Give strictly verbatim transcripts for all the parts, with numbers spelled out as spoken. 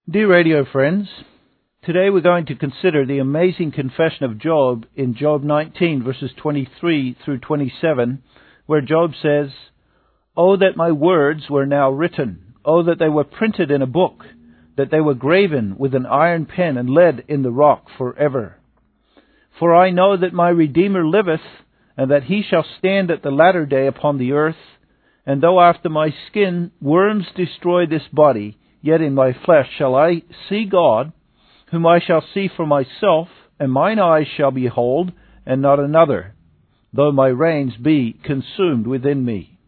Dear radio friends, today we're going to consider the amazing confession of Job in Job nineteen, verses twenty-three through twenty-seven, where Job says, "Oh, that my words were now written! Oh, that they were printed in a book, that they were graven with an iron pen and lead in the rock forever. For I know that my Redeemer liveth, and that he shall stand at the latter day upon the earth. And though after my skin worms destroy this body, yet in my flesh shall I see God, whom I shall see for myself, and mine eyes shall behold, and not another, though my reins be consumed within me."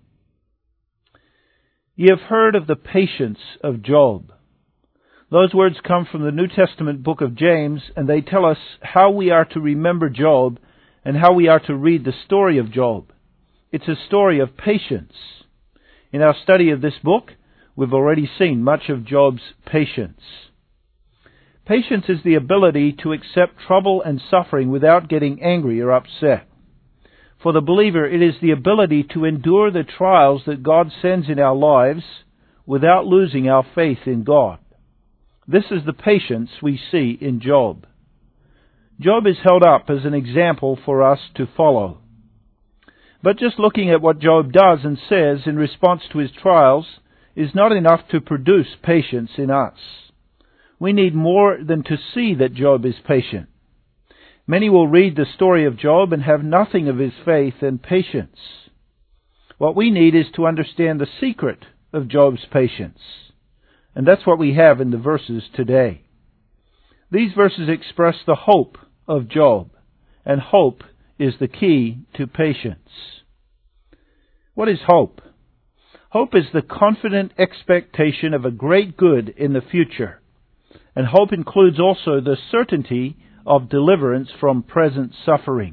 Ye have heard of the patience of Job. Those words come from the New Testament book of James, and they tell us how we are to remember Job and how we are to read the story of Job. It's a story of patience. In our study of this book, we've already seen much of Job's patience. Patience is the ability to accept trouble and suffering without getting angry or upset. For the believer, it is the ability to endure the trials that God sends in our lives without losing our faith in God. This is the patience we see in Job. Job is held up as an example for us to follow. But just looking at what Job does and says in response to his trials is not enough to produce patience in us. We need more than to see that Job is patient. Many will read the story of Job and have nothing of his faith and patience. What we need is to understand the secret of Job's patience. And that's what we have in the verses today. These verses express the hope of Job, and hope is the key to patience. What is hope? Hope is the confident expectation of a great good in the future. And hope includes also the certainty of deliverance from present suffering.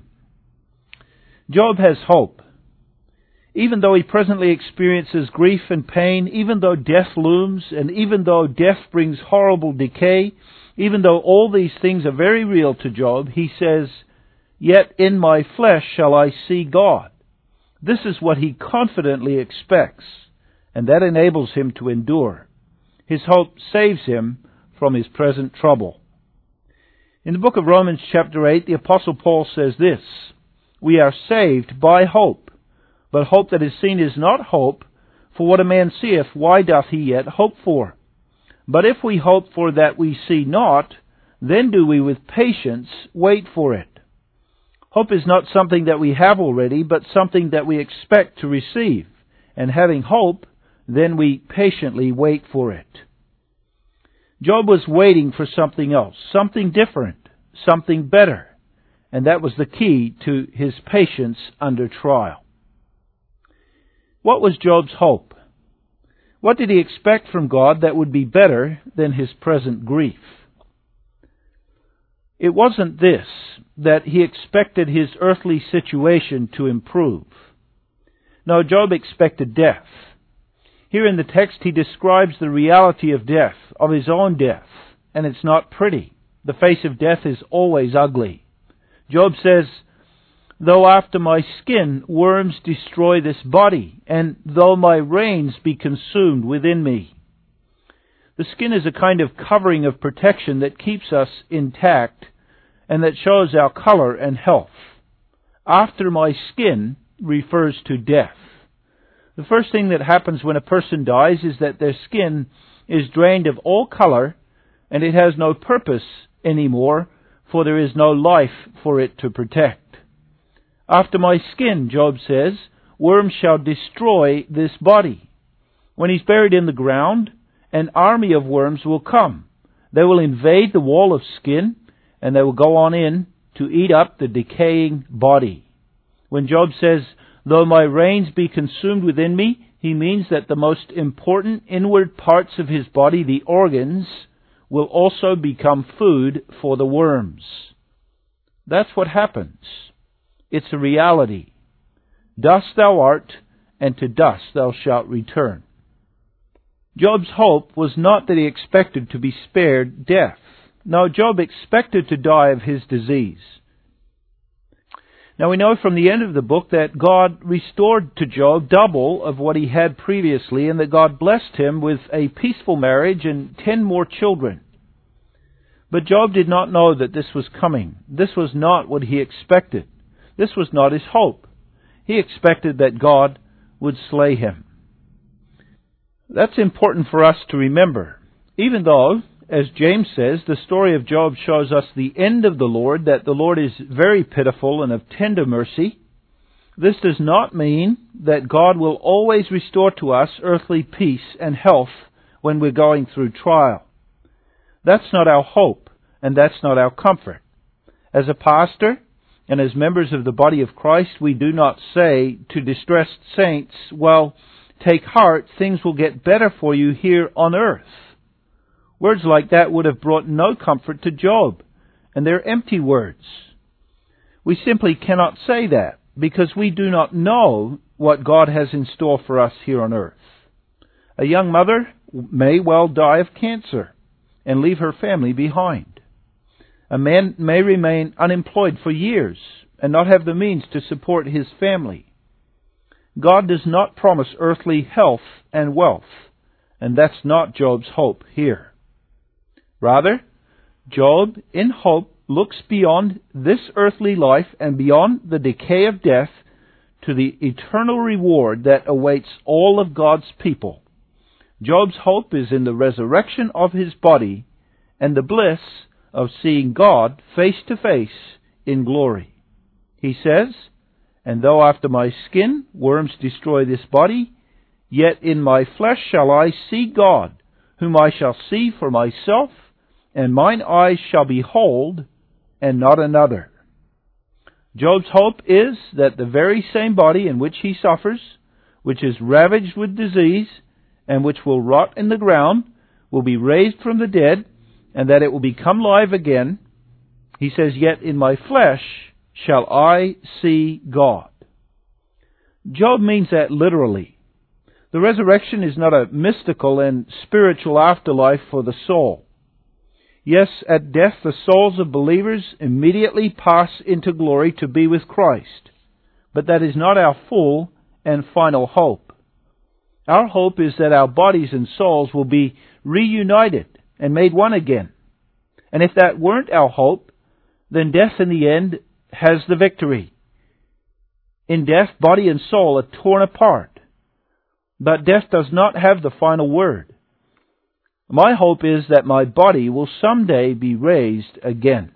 Job has hope. Even though he presently experiences grief and pain, even though death looms, and even though death brings horrible decay, even though all these things are very real to Job, he says, "Yet in my flesh shall I see God." This is what he confidently expects, and that enables him to endure. His hope saves him from his present trouble. In the book of Romans chapter eight, the Apostle Paul says this, "We are saved by hope, but hope that is seen is not hope, for what a man seeth, why doth he yet hope for? But if we hope for that we see not, then do we with patience wait for it." Hope is not something that we have already, but something that we expect to receive. And having hope, then we patiently wait for it. Job was waiting for something else, something different, something better. And that was the key to his patience under trial. What was Job's hope? What did he expect from God that would be better than his present grief? It wasn't this, that he expected his earthly situation to improve. No, Job expected death. Here in the text he describes the reality of death, of his own death, and it's not pretty. The face of death is always ugly. Job says, "Though after my skin worms destroy this body, and though my reins be consumed within me." The skin is a kind of covering of protection that keeps us intact and that shows our color and health. "After my skin" refers to death. The first thing that happens when a person dies is that their skin is drained of all color and it has no purpose anymore, for there is no life for it to protect. "After my skin," Job says, "worms shall destroy this body." When he's buried in the ground, an army of worms will come. They will invade the wall of skin, and they will go on in to eat up the decaying body. When Job says, "Though my reins be consumed within me," he means that the most important inward parts of his body, the organs, will also become food for the worms. That's what happens. It's a reality. "Dust thou art, and to dust thou shalt return." Job's hope was not that he expected to be spared death. No, Job expected to die of his disease. Now we know from the end of the book that God restored to Job double of what he had previously, and that God blessed him with a peaceful marriage and ten more children. But Job did not know that this was coming. This was not what he expected. This was not his hope. He expected that God would slay him. That's important for us to remember. Even though, as James says, the story of Job shows us the end of the Lord, that the Lord is very pitiful and of tender mercy, this does not mean that God will always restore to us earthly peace and health when we're going through trial. That's not our hope, and that's not our comfort. As a pastor, and as members of the body of Christ, we do not say to distressed saints, well, take heart, things will get better for you here on earth. Words like that would have brought no comfort to Job, and they're empty words. We simply cannot say that, because we do not know what God has in store for us here on earth. A young mother may well die of cancer and leave her family behind. A man may remain unemployed for years and not have the means to support his family. God does not promise earthly health and wealth, and that's not Job's hope here. Rather, Job, in hope, looks beyond this earthly life and beyond the decay of death to the eternal reward that awaits all of God's people. Job's hope is in the resurrection of his body and the bliss of seeing God face to face in glory. He says, "And though after my skin worms destroy this body, yet in my flesh shall I see God, whom I shall see for myself, and mine eyes shall behold, and not another." Job's hope is that the very same body in which he suffers, which is ravaged with disease, and which will rot in the ground, will be raised from the dead, and that it will become live again. He says, "Yet in my flesh shall I see God." Job means that literally. The resurrection is not a mystical and spiritual afterlife for the soul. Yes, at death the souls of believers immediately pass into glory to be with Christ. But that is not our full and final hope. Our hope is that our bodies and souls will be reunited and made one again. And if that weren't our hope, then death in the end has the victory. In death, body and soul are torn apart. But death does not have the final word. My hope is that my body will someday be raised again.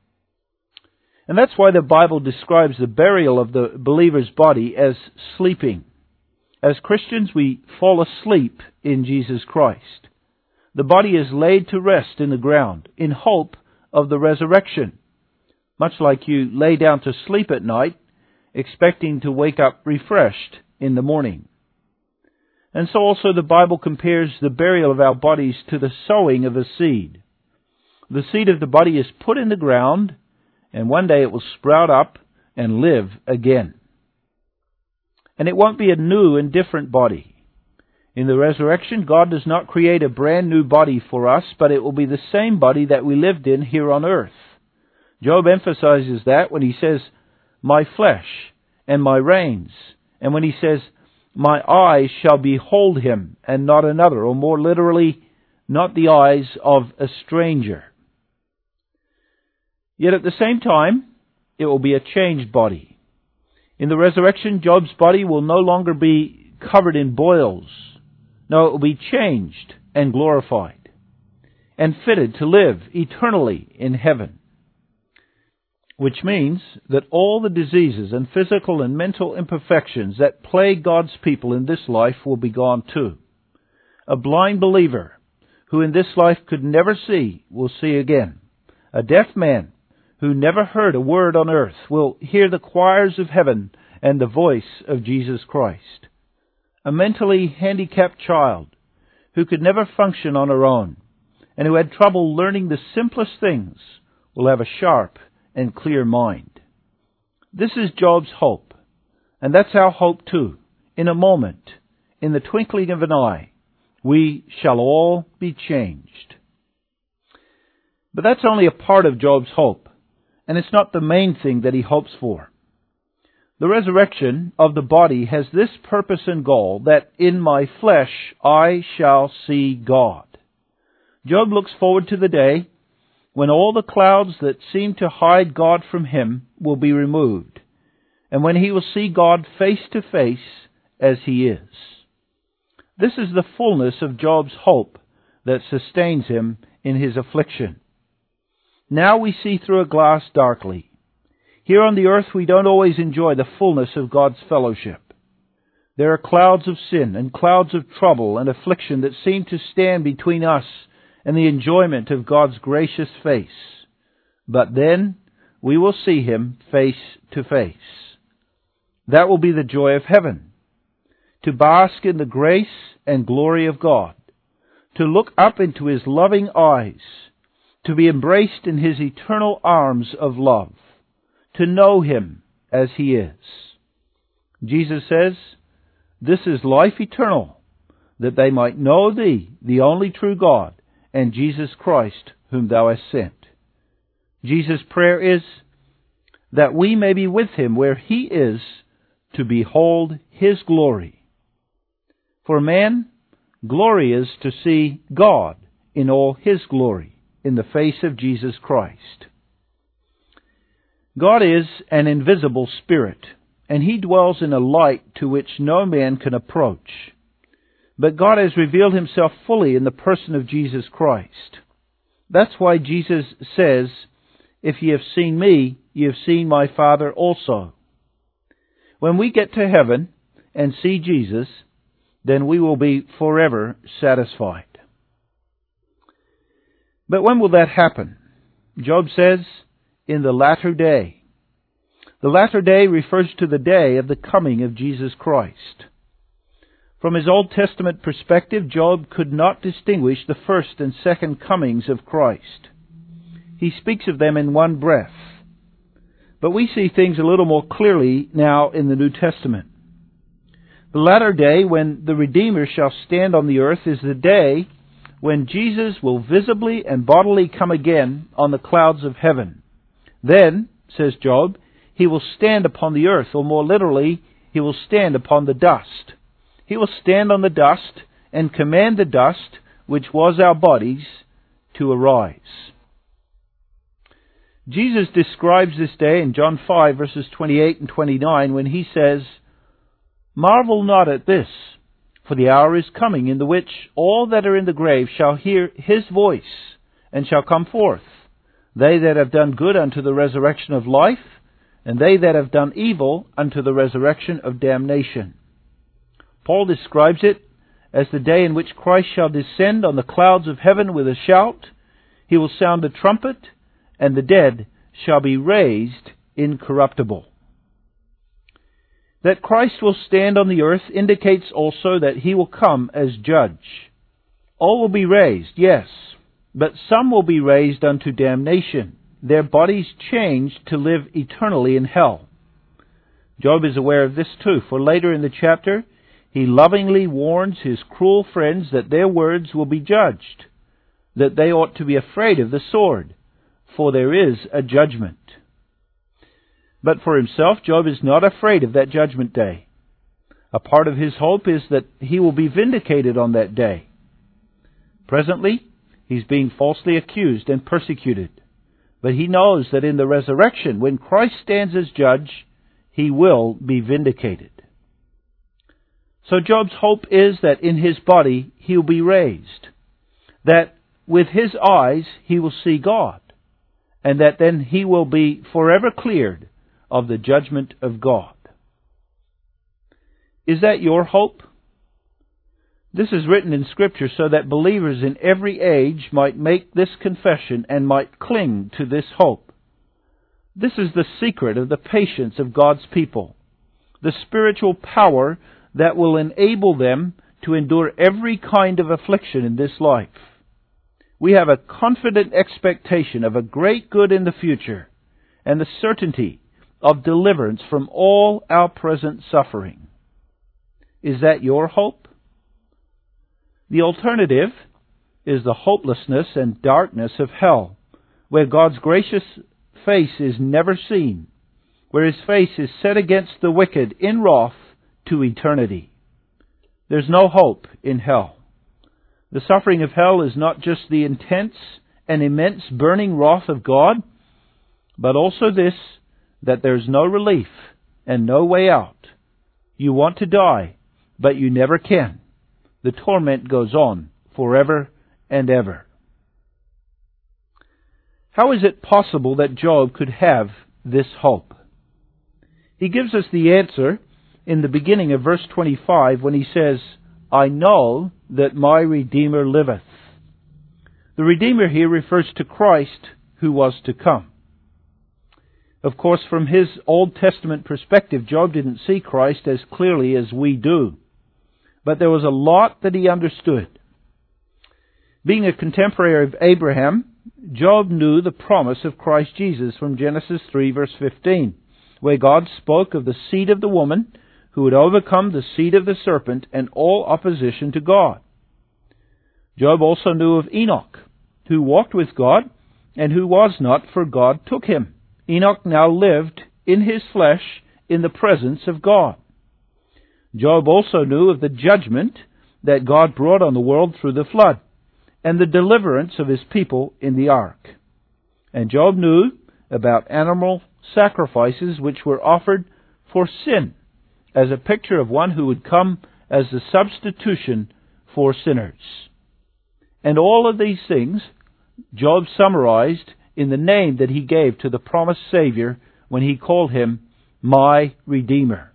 And that's why the Bible describes the burial of the believer's body as sleeping. As Christians, we fall asleep in Jesus Christ. The body is laid to rest in the ground in hope of the resurrection, much like you lay down to sleep at night, expecting to wake up refreshed in the morning. And so also the Bible compares the burial of our bodies to the sowing of a seed. The seed of the body is put in the ground, and one day it will sprout up and live again. And it won't be a new and different body. In the resurrection, God does not create a brand new body for us, but it will be the same body that we lived in here on earth. Job emphasizes that when he says, "My flesh and my reins," and when he says, "My eyes shall behold him and not another," or more literally, not the eyes of a stranger. Yet at the same time, it will be a changed body. In the resurrection, Job's body will no longer be covered in boils. No, it will be changed and glorified and fitted to live eternally in heaven. Which means that all the diseases and physical and mental imperfections that plague God's people in this life will be gone too. A blind believer who in this life could never see will see again. A deaf man who never heard a word on earth will hear the choirs of heaven and the voice of Jesus Christ. A mentally handicapped child who could never function on her own and who had trouble learning the simplest things will have a sharp and clear mind. This is Job's hope, and that's our hope too. In a moment, in the twinkling of an eye, we shall all be changed. But that's only a part of Job's hope, and it's not the main thing that he hopes for. The resurrection of the body has this purpose and goal, that in my flesh I shall see God. Job looks forward to the day when all the clouds that seem to hide God from him will be removed, and when he will see God face to face as he is. This is the fullness of Job's hope that sustains him in his affliction. Now we see through a glass darkly. Here on the earth we don't always enjoy the fullness of God's fellowship. There are clouds of sin and clouds of trouble and affliction that seem to stand between us and the enjoyment of God's gracious face. But then we will see Him face to face. That will be the joy of heaven, to bask in the grace and glory of God, to look up into His loving eyes, to be embraced in His eternal arms of love, to know Him as He is. Jesus says, "This is life eternal, that they might know Thee, the only true God, and Jesus Christ, whom Thou hast sent." Jesus' prayer is that we may be with Him where He is, to behold His glory. For man, glory is to see God in all His glory, in the face of Jesus Christ. God is an invisible spirit, and He dwells in a light to which no man can approach. But God has revealed Himself fully in the person of Jesus Christ. That's why Jesus says, "If ye have seen me, ye have seen my Father also." When we get to heaven and see Jesus, then we will be forever satisfied. But when will that happen? Job says, "In the latter day." The latter day refers to the day of the coming of Jesus Christ. From his Old Testament perspective, Job could not distinguish the first and second comings of Christ. He speaks of them in one breath. But we see things a little more clearly now in the New Testament. The latter day, when the Redeemer shall stand on the earth, is the day when Jesus will visibly and bodily come again on the clouds of heaven. Then, says Job, He will stand upon the earth, or more literally, He will stand upon the dust. He will stand on the dust and command the dust, which was our bodies, to arise. Jesus describes this day in John five, verses twenty-eight and twenty-nine, when He says, "Marvel not at this, for the hour is coming in the which all that are in the grave shall hear His voice, and shall come forth, they that have done good unto the resurrection of life, and they that have done evil unto the resurrection of damnation." Paul describes it as the day in which Christ shall descend on the clouds of heaven with a shout. He will sound a trumpet, and the dead shall be raised incorruptible. That Christ will stand on the earth indicates also that He will come as judge. All will be raised, yes, but some will be raised unto damnation, their bodies changed to live eternally in hell. Job is aware of this too, for later in the chapter, he lovingly warns his cruel friends that their words will be judged, that they ought to be afraid of the sword, for there is a judgment. But for himself, Job is not afraid of that judgment day. A part of his hope is that he will be vindicated on that day. Presently, he's being falsely accused and persecuted. But he knows that in the resurrection, when Christ stands as judge, he will be vindicated. So Job's hope is that in his body he will be raised, that with his eyes he will see God, and that then he will be forever cleared of the judgment of God. Is that your hope? This is written in Scripture so that believers in every age might make this confession and might cling to this hope. This is the secret of the patience of God's people, the spiritual power that will enable them to endure every kind of affliction in this life. We have a confident expectation of a great good in the future and the certainty of deliverance from all our present suffering. Is that your hope? The alternative is the hopelessness and darkness of hell, where God's gracious face is never seen, where his face is set against the wicked in wrath to eternity. There's no hope in hell. The suffering of hell is not just the intense and immense burning wrath of God, but also this, that there's no relief and no way out. You want to die, but you never can. The torment goes on forever and ever. How is it possible that Job could have this hope? He gives us the answer in the beginning of verse twenty-five when he says, I know that my Redeemer liveth. The Redeemer here refers to Christ who was to come. Of course, from his Old Testament perspective, Job didn't see Christ as clearly as we do. But there was a lot that he understood. Being a contemporary of Abraham, Job knew the promise of Christ Jesus from Genesis three verse fifteen, where God spoke of the seed of the woman who would overcome the seed of the serpent and all opposition to God. Job also knew of Enoch, who walked with God and who was not, for God took him. Enoch now lived in his flesh in the presence of God. Job also knew of the judgment that God brought on the world through the flood and the deliverance of his people in the ark. And Job knew about animal sacrifices which were offered for sin, as a picture of one who would come as the substitution for sinners. And all of these things Job summarized in the name that he gave to the promised Savior when he called him my Redeemer.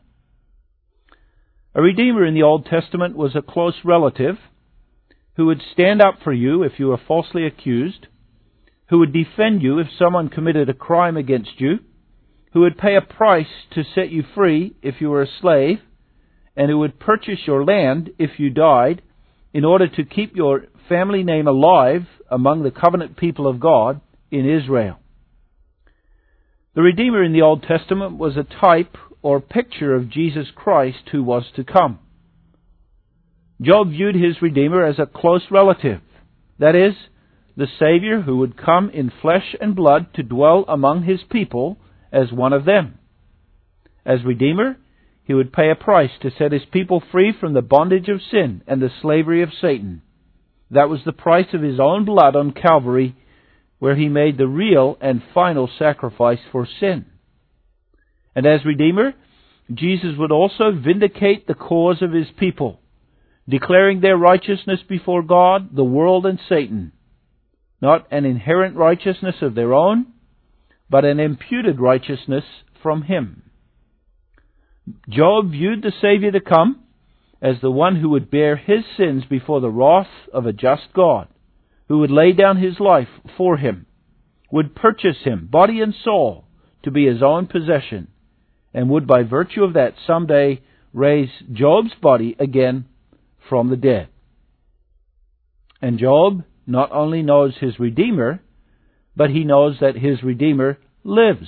A Redeemer in the Old Testament was a close relative who would stand up for you if you were falsely accused, who would defend you if someone committed a crime against you, who would pay a price to set you free if you were a slave, and who would purchase your land if you died in order to keep your family name alive among the covenant people of God in Israel. The Redeemer in the Old Testament was a type or picture of Jesus Christ who was to come. Job viewed his Redeemer as a close relative, that is, the Savior who would come in flesh and blood to dwell among his people as one of them. As Redeemer, he would pay a price to set his people free from the bondage of sin and the slavery of Satan. That was the price of his own blood on Calvary, where he made the real and final sacrifice for sin. And as Redeemer, Jesus would also vindicate the cause of his people, declaring their righteousness before God, the world, and Satan. Not an inherent righteousness of their own, but an imputed righteousness from him. Job viewed the Savior to come as the one who would bear his sins before the wrath of a just God, who would lay down his life for him, would purchase him, body and soul, to be his own possession, and would by virtue of that someday raise Job's body again from the dead. And Job not only knows his Redeemer, but he knows that his Redeemer lives.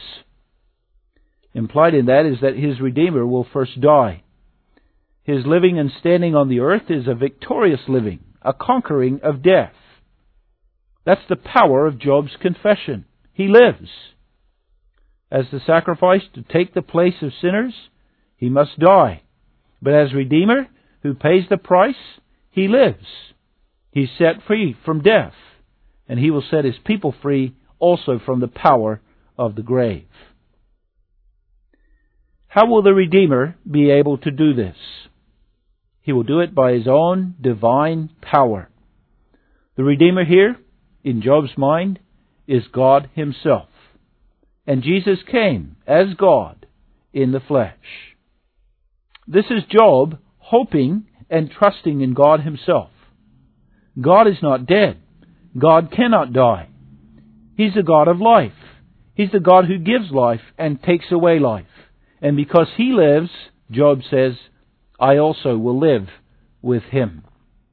Implied in that is that his Redeemer will first die. His living and standing on the earth is a victorious living, a conquering of death. That's the power of Job's confession. He lives. As the sacrifice to take the place of sinners, he must die. But as Redeemer, who pays the price, he lives. He's set free from death, and he will set his people free also from the power of the grave. How will the Redeemer be able to do this? He will do it by his own divine power. The Redeemer here, in Job's mind, is God himself. And Jesus came as God in the flesh. This is Job hoping and trusting in God himself. God is not dead. God cannot die. He's the God of life. He's the God who gives life and takes away life. And because he lives, Job says, I also will live with him.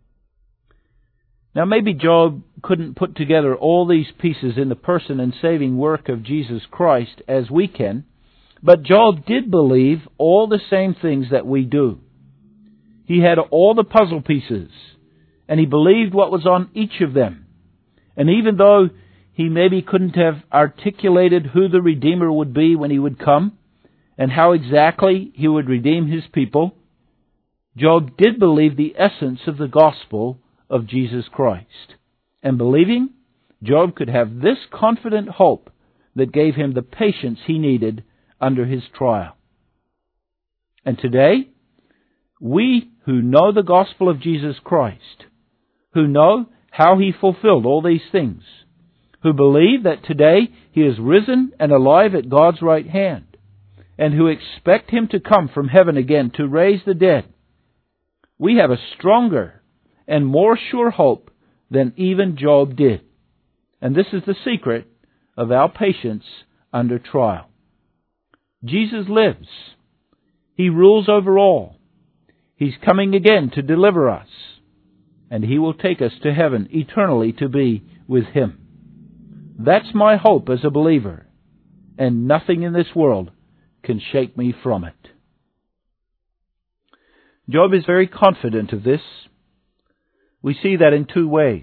Now maybe Job couldn't put together all these pieces in the person and saving work of Jesus Christ as we can, but Job did believe all the same things that we do. He had all the puzzle pieces, and he believed what was on each of them. And even though he maybe couldn't have articulated who the Redeemer would be when he would come, and how exactly he would redeem his people, Job did believe the essence of the gospel of Jesus Christ. And believing, Job could have this confident hope that gave him the patience he needed under his trial. And today, we who know the gospel of Jesus Christ, who know how he fulfilled all these things, who believe that today he is risen and alive at God's right hand, and who expect him to come from heaven again to raise the dead, we have a stronger and more sure hope than even Job did. And this is the secret of our patience under trial. Jesus lives. He rules over all. He's coming again to deliver us, and he will take us to heaven eternally to be with him. That's my hope as a believer, and nothing in this world can shake me from it. Job is very confident of this. We see that in two ways.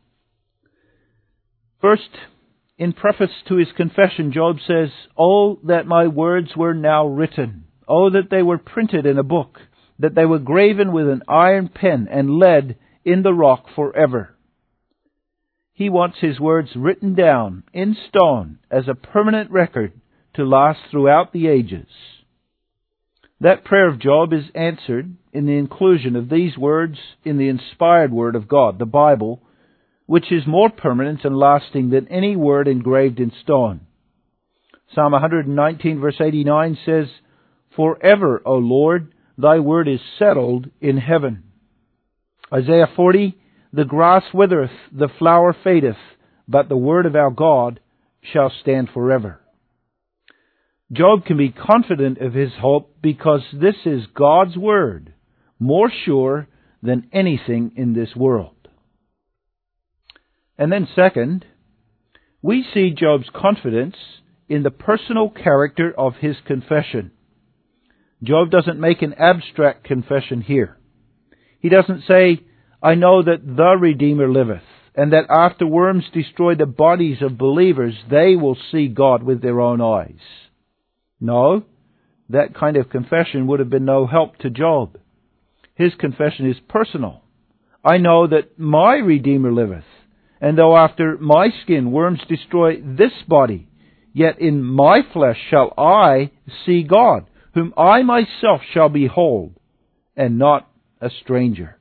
First, in preface to his confession, Job says, "Oh, that my words were now written. Oh, that they were printed in a book, that they were graven with an iron pen and lead in the rock forever." He wants his words written down in stone as a permanent record to last throughout the ages. That prayer of Job is answered in the inclusion of these words in the inspired Word of God, the Bible, which is more permanent and lasting than any word engraved in stone. Psalm one nineteen verse eighty-nine says, "Forever, O Lord, thy word is settled in heaven." Isaiah forty, "The grass withereth, the flower fadeth, but the word of our God shall stand forever." Job can be confident of his hope because this is God's word, more sure than anything in this world. And then second, we see Job's confidence in the personal character of his confession. Job doesn't make an abstract confession here. He doesn't say, "I know that the Redeemer liveth, and that after worms destroy the bodies of believers, they will see God with their own eyes." No, that kind of confession would have been no help to Job. His confession is personal. "I know that my Redeemer liveth, and though after my skin worms destroy this body, yet in my flesh shall I see God, whom I myself shall behold, and not a stranger."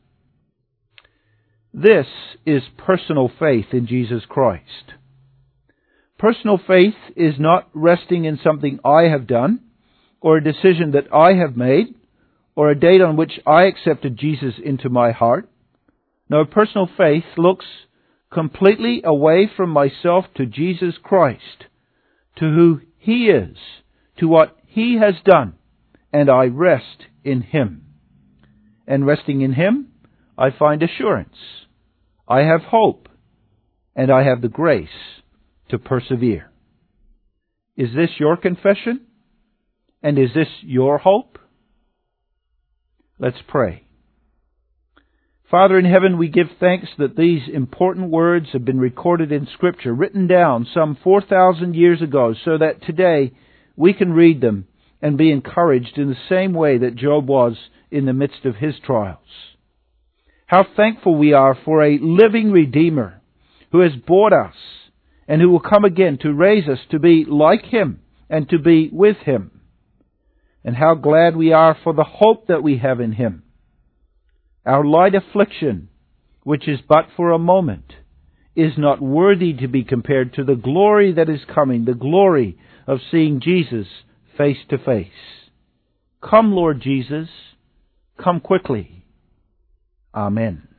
This is personal faith in Jesus Christ. Personal faith is not resting in something I have done, or a decision that I have made, or a date on which I accepted Jesus into my heart. No, personal faith looks completely away from myself to Jesus Christ, to who He is, to what He has done, and I rest in Him. And resting in Him, I find assurance. I have hope, and I have the grace to persevere. Is this your confession? And is this your hope? Let's pray. Father in heaven, we give thanks that these important words have been recorded in Scripture, written down some four thousand years ago, so that today we can read them and be encouraged in the same way that Job was in the midst of his trials. How thankful we are for a living Redeemer who has bought us and who will come again to raise us to be like Him and to be with Him. And how glad we are for the hope that we have in Him. Our light affliction, which is but for a moment, is not worthy to be compared to the glory that is coming, the glory of seeing Jesus face to face. Come, Lord Jesus, come quickly. Amen.